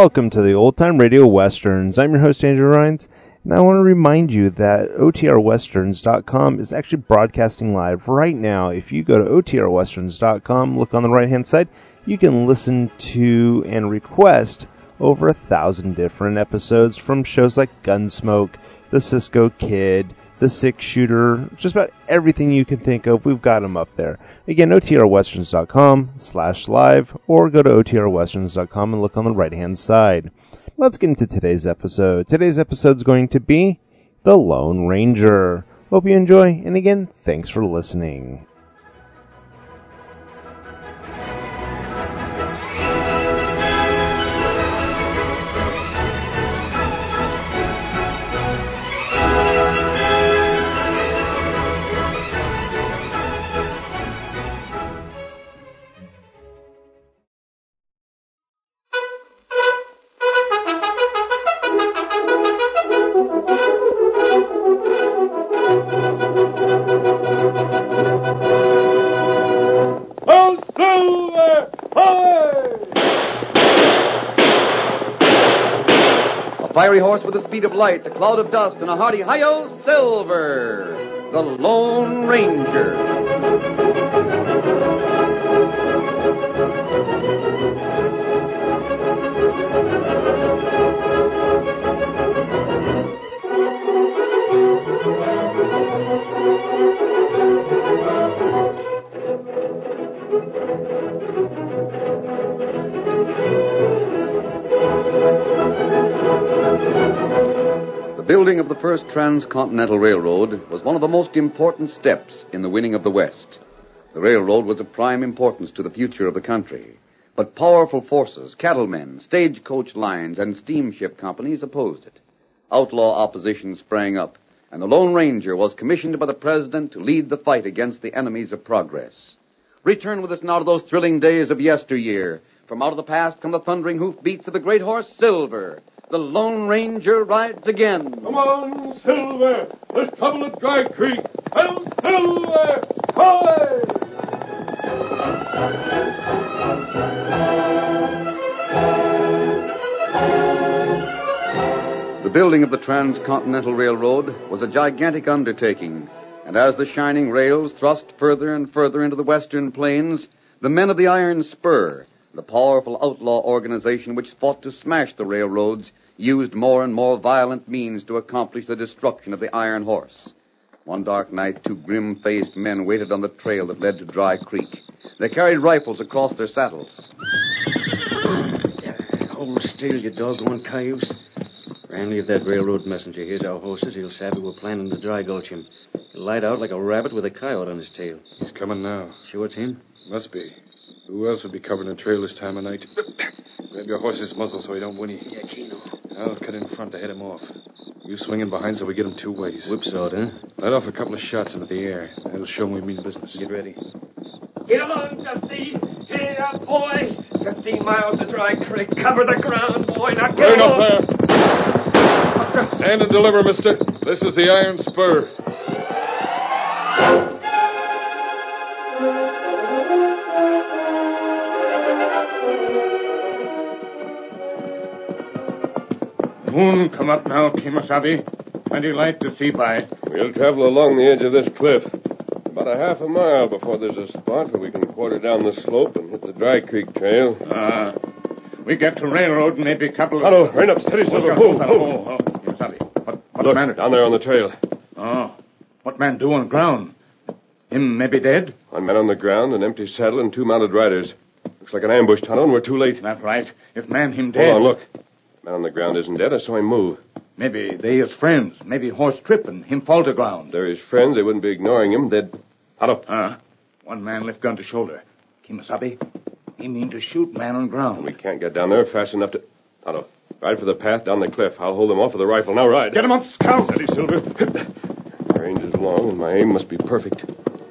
Welcome to the Old Time Radio Westerns. I'm your host, Andrew Rines, and I want to remind you that OTRWesterns.com is actually broadcasting live right now. If you go to OTRWesterns.com, look on the right-hand side, you can listen to and request over 1,000 different episodes from shows like Gunsmoke, The Cisco Kid, The Six Shooter, just about everything you can think of, we've got them up there. Again, OTRWesterns.com/live, or go to OTRWesterns.com and look on the right-hand side. Let's get into today's episode. Today's episode is going to be The Lone Ranger. Hope you enjoy, and again, thanks for listening. Fiery horse with the speed of light, a cloud of dust, and a hearty hi-yo, Silver, the Lone Ranger. The building of the first transcontinental railroad was one of the most important steps in the winning of the West. The railroad was of prime importance to the future of the country. But powerful forces, cattlemen, stagecoach lines, and steamship companies opposed it. Outlaw opposition sprang up, and the Lone Ranger was commissioned by the President to lead the fight against the enemies of progress. Return with us now to those thrilling days of yesteryear. From out of the past come the thundering hoofbeats of the great horse Silver. The Lone Ranger rides again. Come on, Silver! There's trouble at Dry Creek! Hello, Silver! Hoy! The building of the Transcontinental Railroad was a gigantic undertaking, and as the shining rails thrust further and further into the western plains, the men of the Iron Spur, the powerful outlaw organization which fought to smash the railroads, used more and more violent means to accomplish the destruction of the Iron Horse. One dark night, two grim-faced men waited on the trail that led to Dry Creek. They carried rifles across their saddles. Hold still, you doggone cayuse. Randy, if that railroad messenger hears our horses, he'll savvy we're planning to dry gulch him. He'll light out like a rabbit with a coyote on his tail. He's coming now. Sure it's him? Must be. Who else would be covering the trail this time of night? Grab your horse's muzzle so he don't whinny. Yeah, Keno. I'll cut in front to head him off. You swing in behind so we get him two ways. Whipsawed, huh? Let off a couple of shots into the air. That'll show him we mean business. Get ready. Get along, Dusty. Here, boy. 15 miles to Dry Creek. Cover the ground, boy. Now get Turn along. up there. Stand and deliver, mister. This is the Iron Spur. Moon come up now, Kemosabe. Plenty light to see by. We'll travel along the edge of this cliff. About a half a mile before there's a spot where we can quarter down the slope and hit the Dry Creek trail. We get to railroad, maybe a couple of... Otto, rein up, steady, Silver. Move. Kemosabe. What Look, man... down there on the trail. Oh. What man do on ground? Him maybe dead? One man on the ground, an empty saddle, and two mounted riders. Looks like an ambush, Tonto, and we're too late. That's right. If man him dead... Hold on, look. Man on the ground isn't dead. I saw him move. Maybe they is friends. Maybe horse trip and him fall to ground. They're his friends. They wouldn't be ignoring him. They'd... Otto. One man lift gun to shoulder. Kemosabe, he mean to shoot man on ground. We can't get down there fast enough to... Otto, ride for the path down the cliff. I'll hold them off with the rifle. Now ride. Get him up, Scout. Steady, Silver. Range is long, and my aim must be perfect.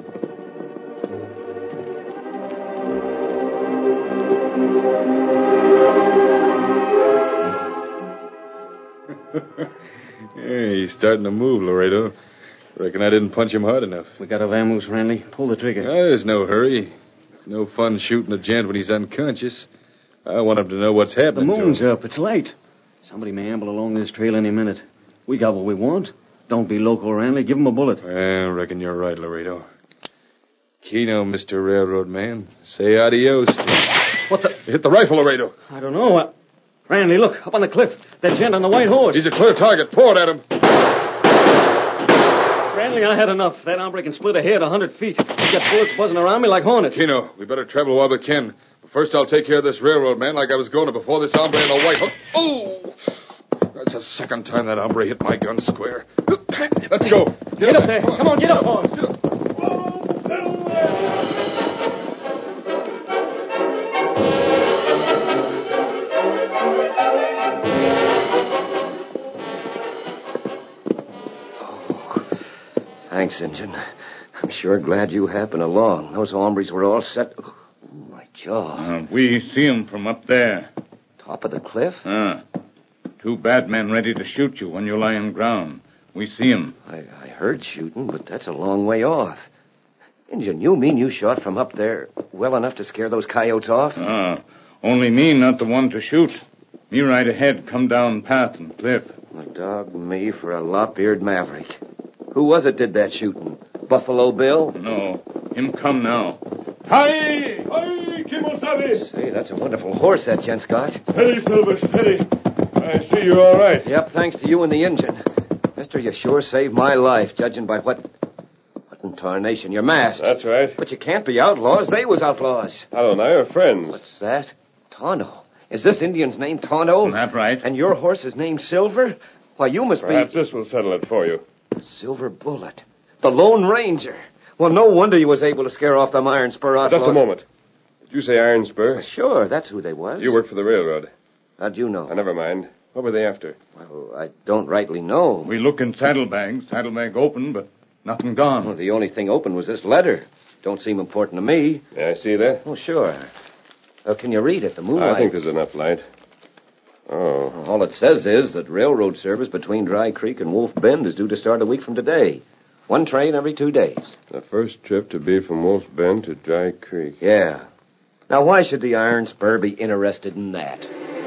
Yeah, he's starting to move, Laredo. Reckon I didn't punch him hard enough. We got a vamoose, Randy. Pull the trigger. There's no hurry. No fun shooting a gent when he's unconscious. I want him to know what's happening. The moon's to him. up. It's light. Somebody may amble along this trail any minute. We got what we want. Don't be loco, Ranley. Give him a bullet. I reckon you're right, Laredo. Keno, Mr. Railroad Man. Say adios to... What the? Hit the rifle, Laredo. I don't know. Ranley, look, up on the cliff. That gent on the white horse. He's a clear target. Pour it at him. Ranley, I had enough. That hombre can split a head 100 feet. He's got bullets buzzing around me like hornets. Keno, we better travel while we can. But first, I'll take care of this railroad man like I was going to before this hombre in the white horse. Oh! That's the second time that hombre hit my gun square. Let's go. Get up there. Come on, get up. Get up. Thanks, Injun. I'm sure glad you happened along. Those hombres were all set. Oh, my jaw. We see 'em from up there. Top of the cliff? Two bad men ready to shoot you when you lie on ground. We see 'em. I heard shooting, but that's a long way off. Injun, you mean you shot from up there well enough to scare those coyotes off? Only me, not the one to shoot. Me right ahead, come down path and cliff. Well, dog me for a lop-eared maverick. Who was it did that shooting? Buffalo Bill? No, him come now. Hi! Hi, Kimosabe! Say, that's a wonderful horse, that gent, Scott. Steady, Silver, steady. I see you're all right. Yep, thanks to you and the Injun. Mister, you sure saved my life, judging by what in tarnation you're masked. That's right. But you can't be outlaws. They was outlaws. Otto and I are friends. What's that? Tonto. Is this Indian's name Tonto? That's right. And your horse is named Silver? Why, you must Perhaps be... this will settle it for you. Silver Bullet. The Lone Ranger. Well, no wonder you was able to scare off them Iron Spur outlaws. Just a moment. Did you say Iron Spur? Sure, that's who they was. You work for the railroad. How'd you know? Never mind. What were they after? Well, I don't rightly know. We look in saddlebags. Saddlebag open, but nothing gone. Well, the only thing open was this letter. Don't seem important to me. May I see that? Oh, sure. Can you read it? The moonlight. I think there's enough light. Oh. All it says is that railroad service between Dry Creek and Wolf Bend is due to start a week from today. One train every 2 days. The first trip to be from Wolf Bend to Dry Creek. Yeah. Now, why should the Iron Spur be interested in that?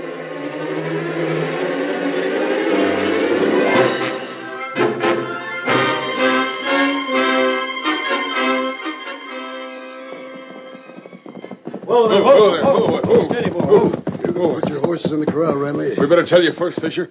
Whoa. Steady, boy. Put your horses in the corral, Ranley. We better tell you first, Fisher.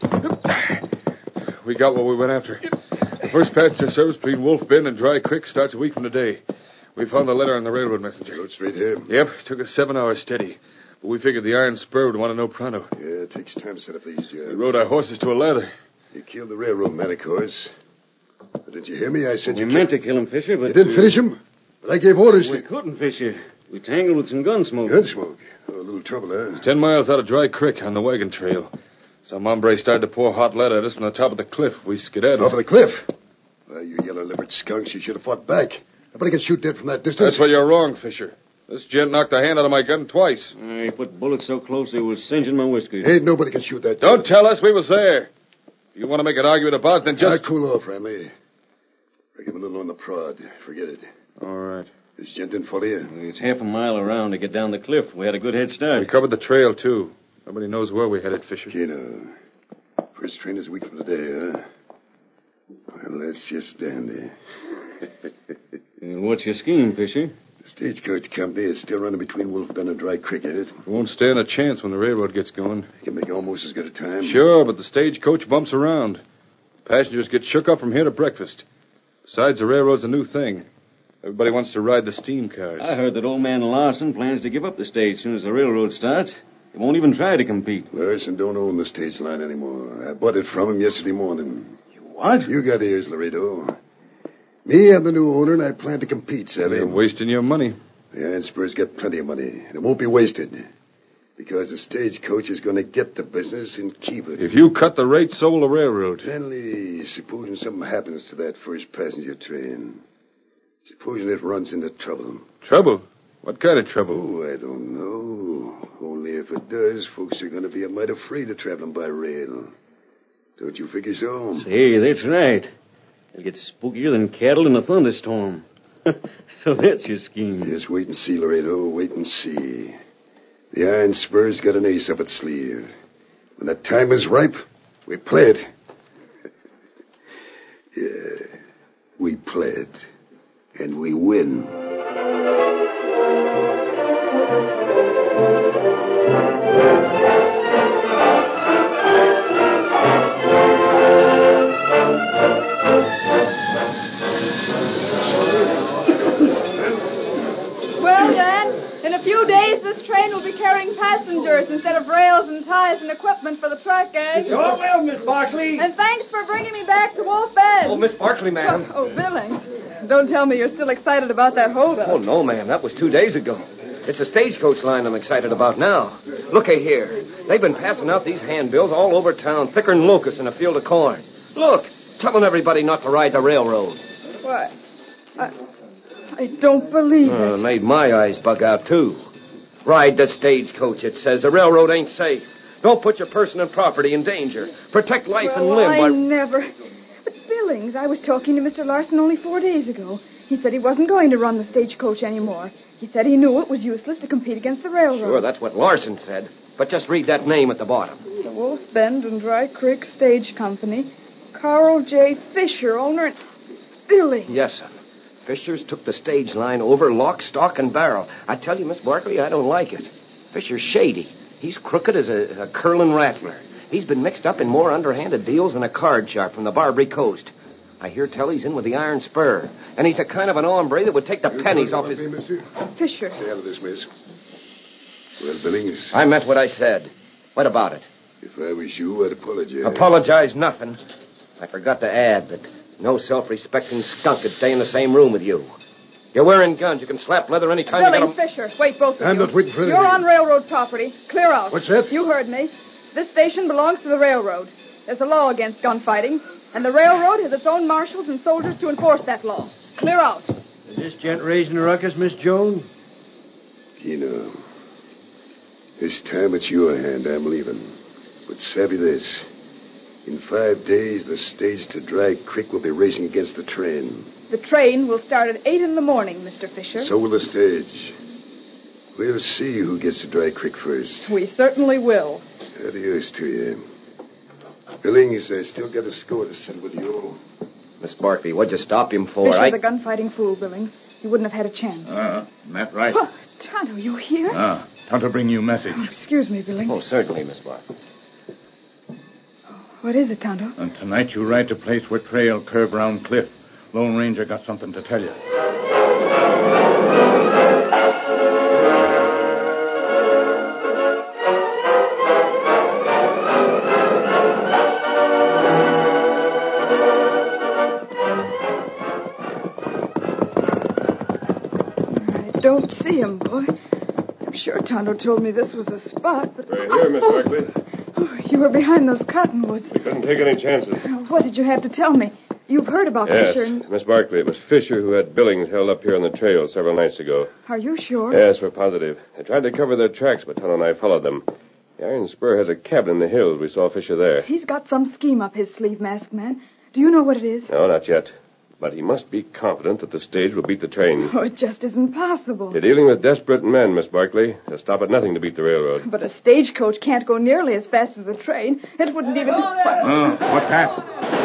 We got what we went after. The first passenger service between Wolf Bend and Dry Creek starts a week from today. We found the letter on the railroad messenger. Go straight here. Yep, took us 7 hours steady. But we figured the Iron Spur would want to know pronto. Yeah, it takes time to set up these jobs. We rode our horses to a lather. You killed the railroad man, of course. But did you hear me? I said We you meant to kill him, Fisher, but... You didn't finish him? But I gave orders We to... couldn't, Fisher. We tangled with some gun smoke. Gunsmoke. Oh, a little trouble, huh? 10 miles out of Dry Creek on the wagon trail. Some hombre started to pour hot lead at us from the top of the cliff. We skedaddled. Off of the cliff. Why, you yellow-livered skunks, you should have fought back. Nobody can shoot dead from that distance. That's where you're wrong, Fisher. This gent knocked the hand out of my gun twice. He put bullets so close they was singeing my whiskers. Ain't nobody can shoot that. Don't tell us we was there. If you want to make an argument about it, then just... Now, cool off, Ranley. Break him a little on the prod. Forget it. All right. This gent didn't follow you. It's half a mile around to get down the cliff. We had a good head start. We covered the trail, too. Nobody knows where we headed, Fisher. Keno. First train is a week from today, huh? Well, that's just dandy. What's your scheme, Fisher? The stagecoach company is still running between Wolf Bend and Dry Creek, ain't it? We won't stand a chance when the railroad gets going. You can make almost as good a time. Sure, but the stagecoach bumps around. Passengers get shook up from here to breakfast. Besides, the railroad's a new thing. Everybody wants to ride the steam cars. I heard that old man Larson plans to give up the stage as soon as the railroad starts. He won't even try to compete. Larson don't own the stage line anymore. I bought it from him yesterday morning. What? You got ears, Laredo. Me, I'm the new owner, and I plan to compete, Savvy. You're wasting your money. The Iron Spur's got plenty of money, and it won't be wasted. Because the stagecoach is going to get the business and keep it. If you cut the rate, so will the railroad. Only supposing something happens to that first passenger train. Supposing it runs into trouble. Trouble? What kind of trouble? Oh, I don't know. Only if it does, folks are going to be a mite afraid of traveling by rail. Don't you figure so? Hey, that's right. It'll get spookier than cattle in a thunderstorm. So that's your scheme. Just wait and see, Laredo. Wait and see. The Iron Spur's got an ace up its sleeve. When the time is ripe, we play it. Yeah, we play it. And we win. Well, Dan, in a few days this train will be carrying passengers instead of rails and ties and equipment for the track gang. Oh, well, Miss Barkley. And thanks for bringing me back to Wolf Bend. Oh, Miss Barkley, ma'am. Oh, Billings. Don't tell me you're still excited about that holdup. Oh, no, ma'am. That was 2 days ago. It's a stagecoach line I'm excited about now. Look-a here. They've been passing out these handbills all over town, thicker than locusts in a field of corn. Look, telling everybody not to ride the railroad. What? I don't believe it. Made my eyes bug out, too. Ride the stagecoach, it says. The railroad ain't safe. Don't put your person and property in danger. Protect life and limb I by... never... But, Billings, I was talking to Mr. Larson only 4 days ago. He said he wasn't going to run the stagecoach anymore. He said he knew it was useless to compete against the railroad. Sure, that's what Larson said. But just read that name at the bottom. The Wolf Bend and Dry Creek Stage Company. Carl J. Fisher, owner and... Billings. Yes, sir. Fisher's took the stage line over lock, stock, and barrel. I tell you, Miss Barkley, I don't like it. Fisher's shady. He's crooked as a curling rattler. He's been mixed up in more underhanded deals than a card sharp from the Barbary Coast. I hear tell he's in with the Iron Spur. And he's the kind of an hombre that would take the pennies off his... Fisher. Stay out of this, miss. Well, Billings. I meant what I said. What about it? If I was you, I'd apologize. Apologize nothing. I forgot to add that no self-respecting skunk could stay in the same room with you. You're wearing guns. You can slap leather anytime Billings, you get 'em. Fisher. Wait, both of you. I'm not waiting for You're on railroad property. Clear out. What's that? You heard me. This station belongs to the railroad. There's a law against gunfighting, and the railroad has its own marshals and soldiers to enforce that law. Clear out. Is this gent raising a ruckus, Miss Jones? You know, this time it's your hand I'm leaving. But savvy this. In 5 days, the stage to Dry Creek will be racing against the train. The train will start at 8 in the morning, Mr. Fisher. So will the stage. We'll see who gets to Dry Creek first. We certainly will. Adios to you. Billings, I still got a score to settle with you. Miss Barkley, what'd you stop him for? Fisher's a gunfighting fool, Billings. You wouldn't have had a chance. That right? Oh, Tonto, you here? Tonto bring you a message. Oh, excuse me, Billings. Oh, certainly, Miss Barkley. What is it, Tonto? And tonight you ride to place where trail curve round cliff. Lone Ranger got something to tell you. I don't see him, boy. I'm sure Tonto told me this was the spot, but... Right here, Miss Barkley. Oh, you were behind those cottonwoods. We couldn't take any chances. What did you have to tell me? You've heard about Yes, Fisher and... Miss Barkley, it was Fisher who had Billings held up here on the trail several nights ago. Are you sure? Yes, we're positive. They tried to cover their tracks, but Tonto and I followed them. The Iron Spur has a cabin in the hills. We saw Fisher there. He's got some scheme up his sleeve, masked man. Do you know what it is? No, not yet. But he must be confident that the stage will beat the train. Oh, it just isn't possible. You're dealing with desperate men, Miss Barkley. They'll stop at nothing to beat the railroad. But a stagecoach can't go nearly as fast as the train. It wouldn't even... What's that?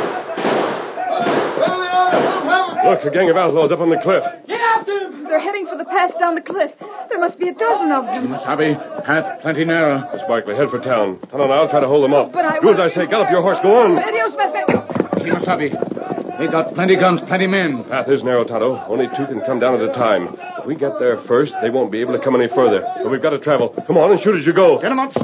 Look, a gang of outlaws up on the cliff. Get after them! They're heading for the path down the cliff. There must be a dozen of them. Wasabi, path plenty narrow. Miss Barkley, head for town. Tonto and I'll try to hold them up. But I... Do as I say. Gallop your horse. Go on. Adios, masked man. Wasabi, they got plenty guns, plenty men. Path is narrow, Tonto. Only two can come down at a time. If we get there first, they won't be able to come any further. But we've got to travel. Come on and shoot as you go. Get them up.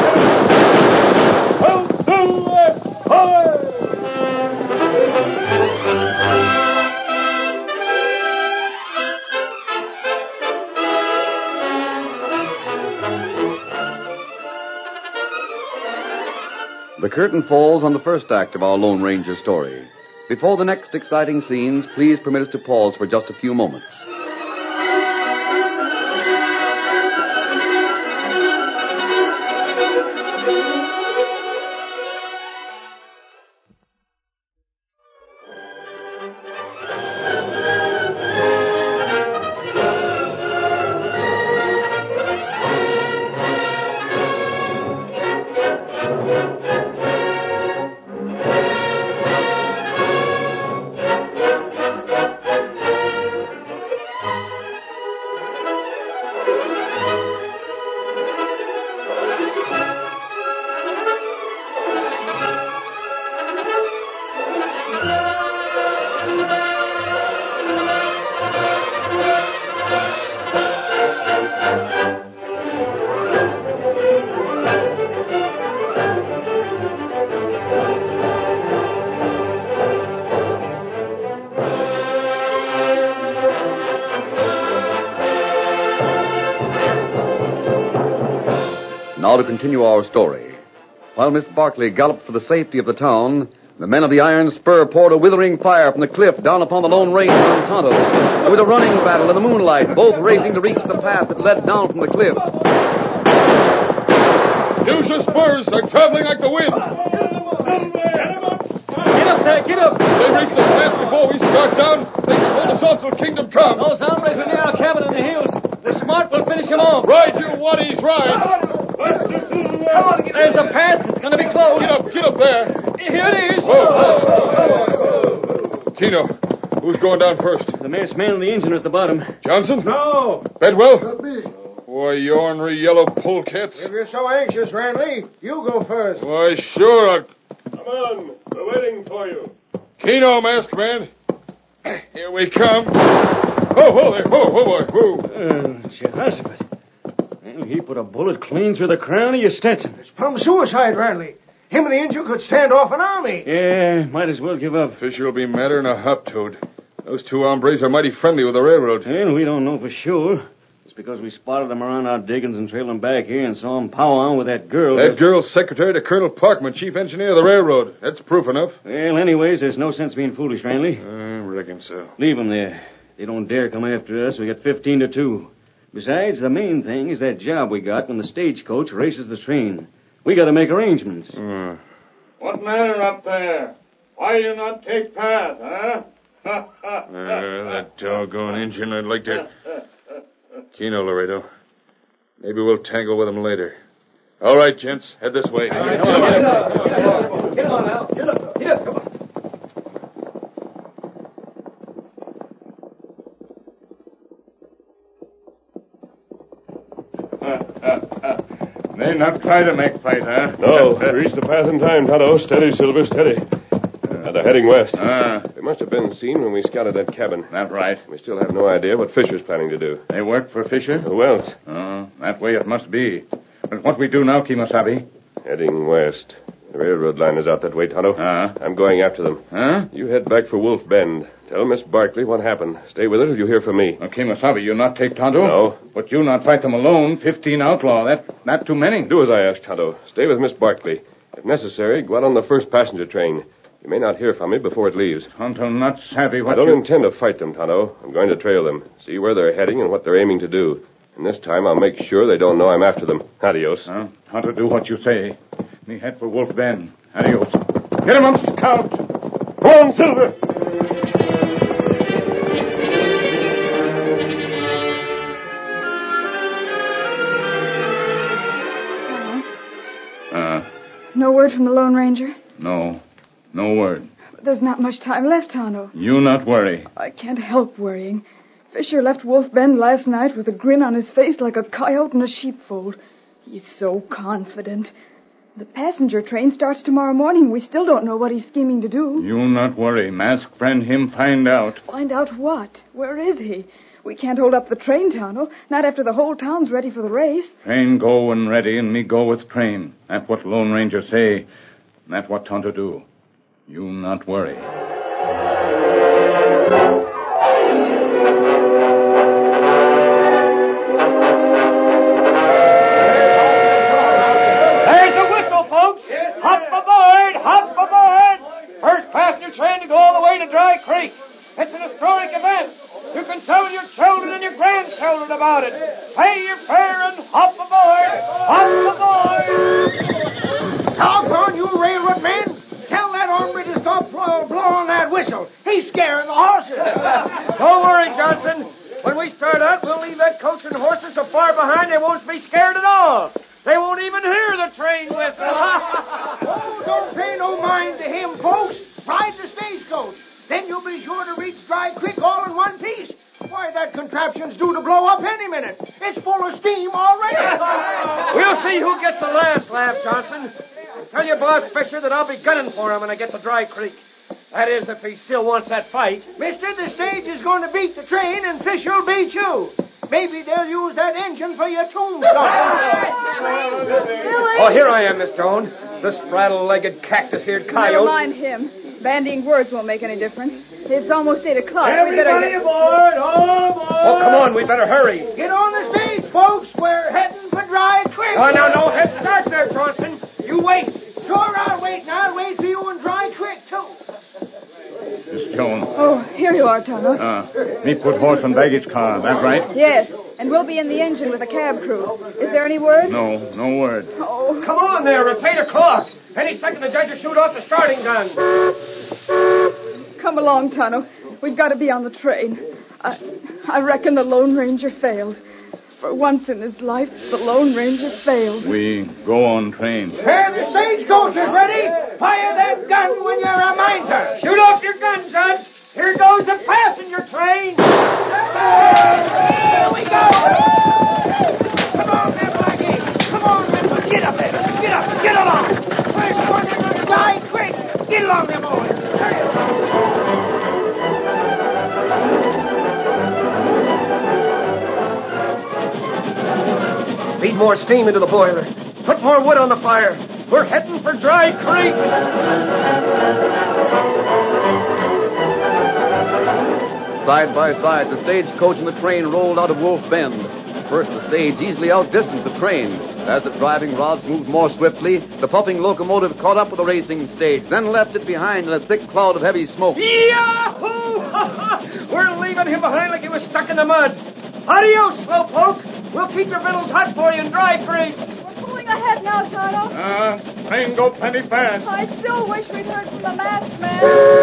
The curtain falls on the first act of our Lone Ranger story. Before the next exciting scenes, please permit us to pause for just a few moments. Now to continue our story. While Miss Barkley galloped for the safety of the town, the men of the Iron Spur poured a withering fire from the cliff down upon the Lone Ranger and Tonto. There was a running battle in the moonlight, both racing to reach the path that led down from the cliff. Use your spurs. They're traveling like the wind. Get up there, get up. They reach the path before we start down. They can hold us off till Kingdom come. Those hombres are near our cabin in the hills. The smart will finish them off. Ride, you waddies, ride. There's a path. It's going to be closed. Get up there. Here it is. Whoa. Keno, who's going down first? The masked man and the engine are at the bottom. Johnson? No. Bedwell? Not me. Why, you ornery yellow polecats. If you're so anxious, Randley, you go first. Why, sure. Come on. We're waiting for you. Keno, masked man. Here we come. Whoa there. Whoa. Jehoshaphat. Well, he put a bullet clean through the crown of your Stetson. It's plumb suicide, Randley. Him and the engine could stand off an army. Yeah, might as well give up. Fisher will be madder than a hop-toad. Those two hombres are mighty friendly with the railroad. Well, we don't know for sure. It's because we spotted them around our diggings and trailed them back here and saw them powwowing with that girl. That girl's secretary to Colonel Parkman, chief engineer of the railroad. That's proof enough. Well, anyways, there's no sense being foolish, Randley. I reckon so. Leave them there. They don't dare come after us. We got 15-2. Besides, the main thing is that job we got when the stagecoach races the train. We got to make arrangements. What matter up there? Why you not take path, huh? That doggone engine, I'd like to... Keno, Laredo. Maybe we'll tangle with him later. All right, gents. Head this way. Get on now. Get up. Come on. They not try to make fight, huh? No. Reach the path in time, Tonto. Steady, Silver, steady. They're heading west. They must have been seen when we scouted that cabin. That right. We still have no idea what Fisher's planning to do. They work for Fisher? Who else? Oh, that way it must be. But what we do now, Kemosabe? Heading west. The railroad line is out that way, Tonto. I'm going after them. Huh? You head back for Wolf Bend. Tell Miss Barkley what happened. Stay with her till you hear from me. Kemosabe, you not take Tonto? No. But you not fight them alone. 15 outlaw. That's not too many. Do as I ask, Tonto. Stay with Miss Barkley. If necessary, go out on the first passenger train. You may not hear from me before it leaves. Tonto not savvy what I don't intend to fight them, Tonto. I'm going to trail them, see where they're heading and what they're aiming to do. And this time I'll make sure they don't know I'm after them. Adios. Tonto, do what you say. Me head for Wolf Bend. Adios. Get him up, Scout. Go on, Silver. No word from the Lone Ranger? No word. There's not much time left, Tonto. You not worry. I can't help worrying. Fisher left Wolf Bend last night with a grin on his face like a coyote in a sheepfold. He's so confident. The passenger train starts tomorrow morning. We still don't know what he's scheming to do. You not worry. Mask friend him find out. Find out what? Where is he? We can't hold up the train, Tonto. Not after the whole town's ready for the race. Train go and ready, and me go with train. That's what Lone Ranger say. That's what Tonto do. You not worry. There's a whistle, folks. Hop aboard. First passenger train to go all the way to Dry Creek. It's an historic event. You can tell your children and your grandchildren about it. Pay your fare and hop aboard. Doggone you, railroad man. Tell that hombre to stop blowing that whistle. He's scaring the horses. Don't worry, Johnson. When we start out, we'll leave that coach and horses so far behind they won't be scared at all. They won't even hear the train whistle. Oh, don't pay no mind to him, folks. Ride the stagecoach. Then you'll be sure to reach Dry Creek all in one piece. Why, that contraption's due to blow up any minute. It's full of steam already. We'll see who gets the last laugh, Johnson. Tell your boss, Fisher, that I'll be gunning for him when I get to Dry Creek. That is, if he still wants that fight. Mister, the stage is going to beat the train, and Fisher'll beat you. Maybe they'll use that engine for your tombstone. Oh, here I am, Miss Joan. The spraddle-legged, cactus-eared coyote. Never mind him. Bandying words won't make any difference. It's almost 8 o'clock. Everybody aboard! All aboard! Oh, come on, we better hurry. Get on the stage, folks. We're heading for dry quick. Oh, no head start there, Johnson. You wait. Sure, I'll wait. And I'll wait for you and dry quick, too. Miss Jones. Oh, here you are, Tonto. Me put horse and baggage car. That right? Yes, and we'll be in the engine with the cab crew. Is there any word? No word. Oh. Come on there. It's 8 o'clock. Any second the judge will shoot off the starting gun. Come along, Tonto. We've got to be on the train. I reckon the Lone Ranger failed. For once in his life, the Lone Ranger failed. We go on train. And the stagecoach is ready. Fire that gun when you remind her. Shoot off your gun, Judge. Here goes the passenger train. Here we go. Come on there, Blackie. Come on, Redwood. Get up there. Get up. Get along. First one in the line, quick. Get along there, boys. Hurry up. Feed more steam into the boiler. Put more wood on the fire. We're heading for Dry Creek. Side by side, the stagecoach and the train rolled out of Wolf Bend. First, the stage easily outdistanced the train. As the driving rods moved more swiftly, the puffing locomotive caught up with the racing stage, then left it behind in a thick cloud of heavy smoke. Yahoo! We're leaving him behind like he was stuck in the mud. Adios, Slowpoke. We'll keep your victuals hot for you in Dry Creek. We're pulling ahead now, Tonto. Train go plenty fast. I still wish we'd heard from the masked man.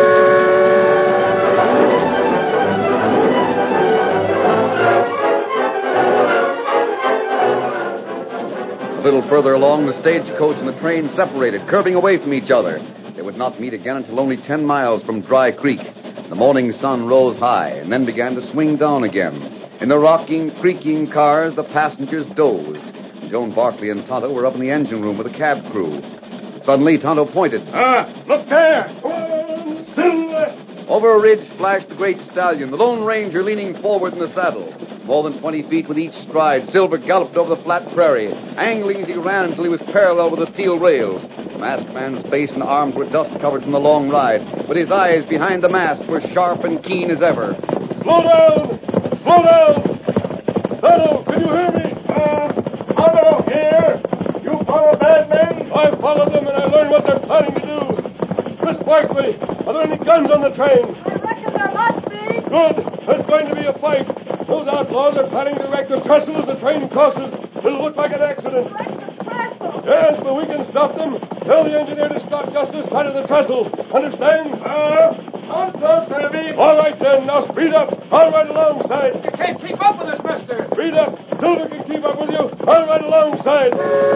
A little further along, the stagecoach and the train separated, curving away from each other. They would not meet again until only 10 miles from Dry Creek. The morning sun rose high and then began to swing down again. In the rocking, creaking cars, the passengers dozed. Joan Barkley and Tonto were up in the engine room with the cab crew. Suddenly, Tonto pointed. Look there! Silver! Over a ridge flashed the great stallion, the Lone Ranger leaning forward in the saddle. More than 20 feet with each stride, Silver galloped over the flat prairie, angling as he ran until he was parallel with the steel rails. The masked man's face and arms were dust-covered from the long ride, but his eyes behind the mask were sharp and keen as ever. Slow down! Slow down! Tonto, can you hear me? Tonto, here! You follow bad men? I followed them and I learned what they're planning to do. Miss Barkley, are there any guns on the train? I reckon there must be. Good. There's going to be a fight. Those outlaws are planning to wreck the trestle as the train crosses. It'll look like an accident. Wreck the trestle? Yes, but we can stop them. Tell the engineer to stop just this side of the trestle. Understand? I'm so savvy. All right, then. Now speed up. I'll ride alongside. You can't keep up with us, mister. Speed up. Silver can keep up with you. I'll ride alongside.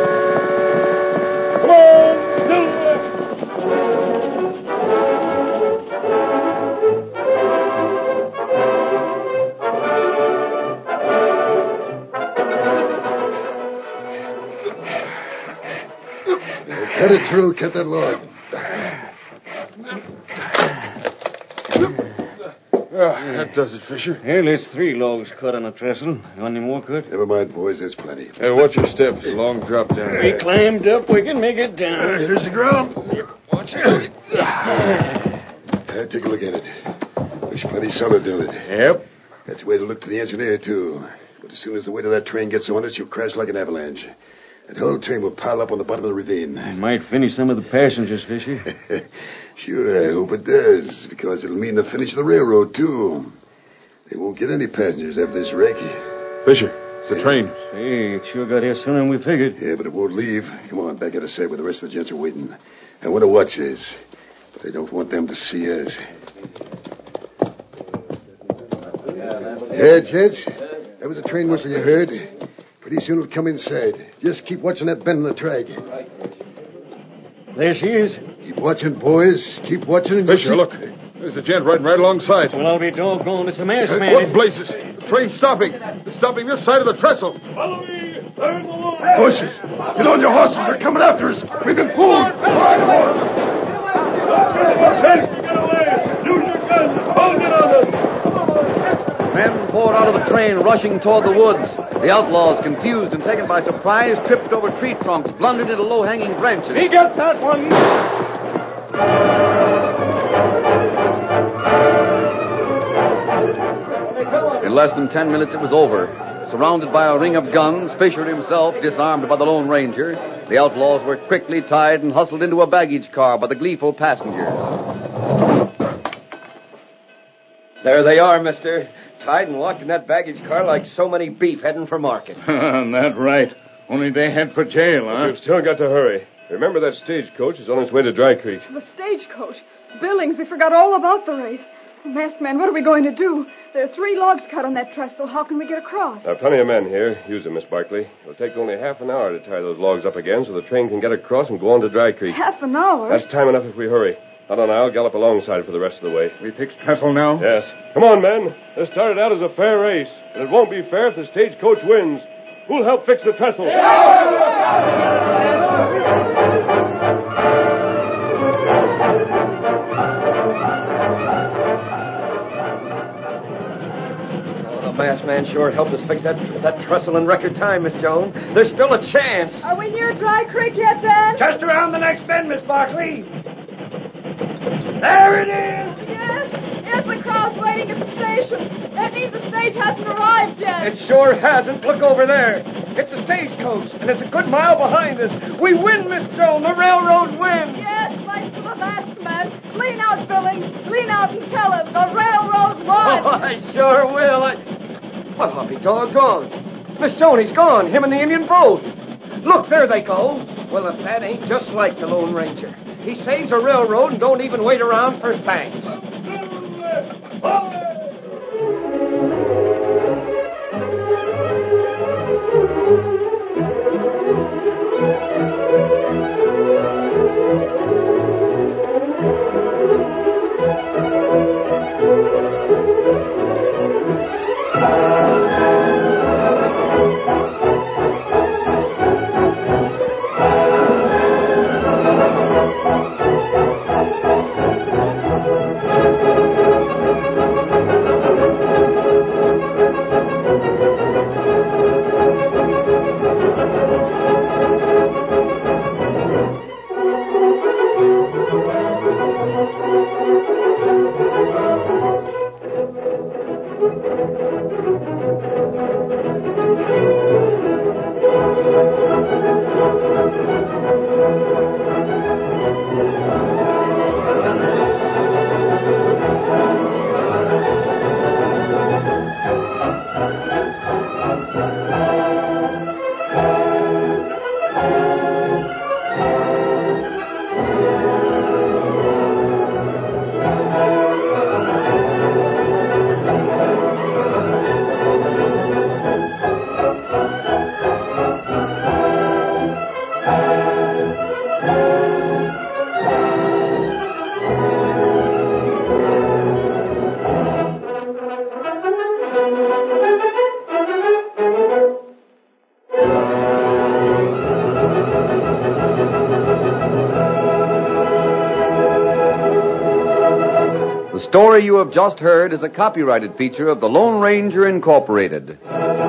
Come on, Silver. Cut it through. Cut that log. That does it, Fisher. Well, there's 3 logs cut on a trestle. You want any more cut? Never mind, boys. There's plenty. Hey, watch your steps. Long drop down. We climbed up. We can make it down. Here's the ground. Watch it. Take a look at it. Looks plenty solid, don't it? Yep. That's the way to look to the engineer, too. But as soon as the weight of that train gets on it, she'll crash like an avalanche. That whole train will pile up on the bottom of the ravine. Might finish some of the passengers, Fisher. Sure, I hope it does, because it'll mean the finish of the railroad, too. They won't get any passengers after this wreck. Fisher, it's the train. Hey, it sure got here sooner than we figured. Yeah, but it won't leave. Come on, back out of sight where the rest of the gents are waiting. I want to watch this, but I don't want them to see us. Yeah, gents, that was a train whistle you heard. Pretty soon it'll come inside. Just keep watching that bend in the track. There she is. Keep watching, boys. Keep watching. And Fisher, look. There's a gent riding right alongside. Well, I'll be doggone. It's a masked man. What blazes? The train's stopping. It's stopping this side of the trestle. Follow me. They're in the wall. Horses! Get on your horses. They're coming after us. We've been fooled. Get away. Use your guns. Hold it on them. Men poured out of the train, rushing toward the woods. The outlaws, confused and taken by surprise, tripped over tree trunks, blundered into low-hanging branches. He got that one. In less than 10 minutes, it was over. Surrounded by a ring of guns, Fisher himself disarmed by the Lone Ranger, the outlaws were quickly tied and hustled into a baggage car by the gleeful passengers. There they are, mister. Tied and locked in that baggage car like so many beef heading for market. That's right. Only they head for jail, huh? We've still got to hurry. Remember that stagecoach is on its way to Dry Creek. The stagecoach. Billings, we forgot all about the race. Masked man, what are we going to do? There are 3 logs cut on that trestle. How can we get across? There are plenty of men here. Use them, Miss Barkley. It'll take only half an hour to tie those logs up again so the train can get across and go on to Dry Creek. Half an hour? That's time enough if we hurry. Not on, I'll gallop alongside for the rest of the way. We fix trestle now? Yes. Come on, men. This started out as a fair race, and it won't be fair if the stagecoach wins. Who'll help fix the trestle? The masked man sure helped us fix that trestle in record time, Miss Joan. There's still a chance. Are we near Dry Creek yet, Dan? Just around the next bend, Miss Barkley. There it is. Yes, the crowd's waiting at the station. That means the stage hasn't arrived yet. It sure hasn't. Look over there. It's the stagecoach, and it's a good mile behind us. We win, Miss Joan. The railroad wins. Yes, thanks to the masked man. Lean out, Billings. Lean out and tell him the railroad won. Oh, I sure will. Well, I'll be doggone. Miss Joan, he's gone. Him and the Indian both. Look, there they go. Well, if that ain't just like the Lone Ranger. He saves a railroad and don't even wait around for thanks. The story you have just heard is a copyrighted feature of the Lone Ranger Incorporated.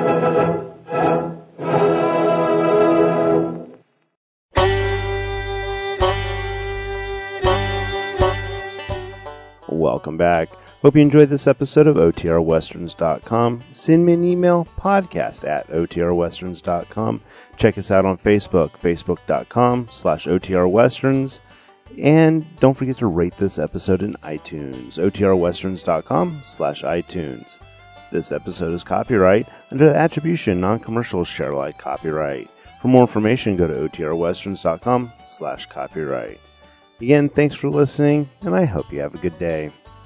Welcome back. Hope you enjoyed this episode of OTRWesterns.com. Send me an email, podcast@OTRWesterns.com. Check us out on Facebook, facebook.com/OTRWesterns. And don't forget to rate this episode in iTunes, OTRWesterns.com/iTunes. This episode is copyright under the Attribution Non-Commercial Share Alike copyright. For more information, go to OTRWesterns.com/copyright. Again, thanks for listening, and I hope you have a good day.